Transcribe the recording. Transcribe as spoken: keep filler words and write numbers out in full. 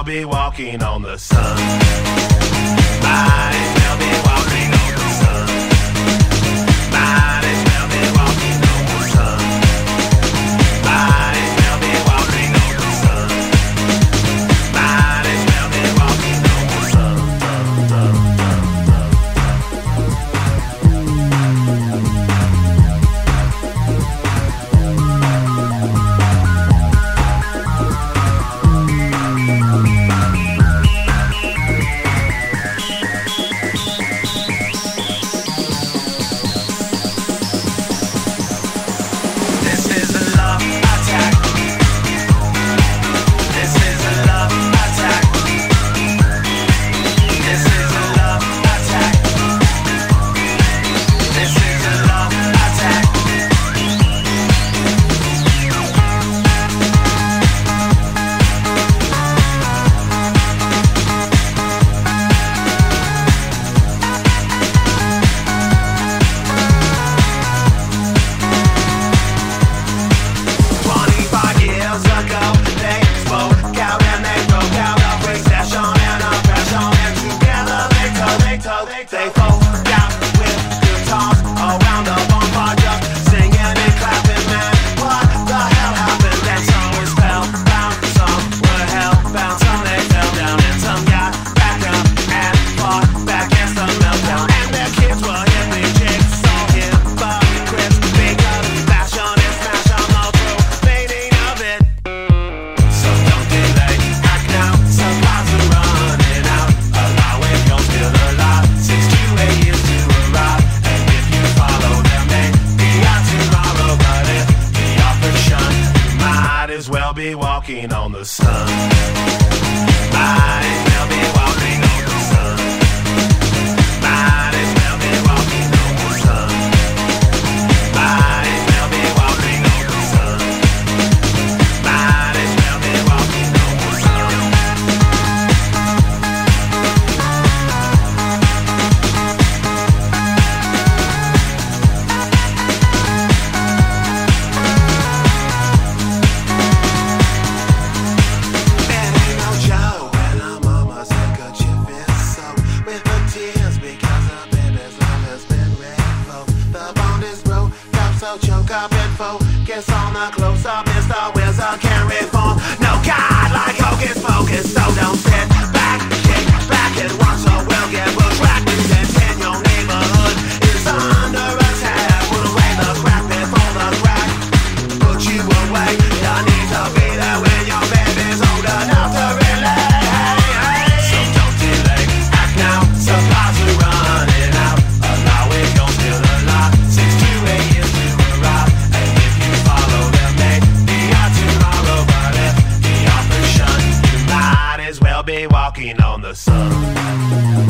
be walking on the sun. Might as well be walking on the sun. Might as well be walking on the sun. Might as well be walking on the sun. Might as well be walking on the sun. They folk out with guitars around the bonfire, just singing and clapping, man. What the hell happened? Then some was spellbound, some were hellbound, some they fell down, and some got back up and fought back against the meltdown. And their kids were hippie chicks, all hypocrites, because fashion is fashion, all through fading of it. So don't delay, act now, supplies are running out. Allow it, you're still alive. Six to eight years to arrive, and if you follow them, they be out tomorrow. But if the offer shun, you might as well be walking on the sun. Might as well be walking on the sun. Might as well be walking on the sun. Might as well be walking on the sun. Might as well be walking on the sun. So choke up and focus on the close-up, Mister Wizard can't reform. No God like Hocus Pocus, so don't sit back, kick back and watch the world get bushwhacked. And your neighborhood is under attack. Put away the crap before the crack put you away. You need to be there when your baby's old enough to relate. So don't delay, act now, supplies are running out. Allow it, you're still alive. Six to eight years to arrive, and if you follow them, they be out tomorrow. But if the offer shun, you might as well be walking on the sun.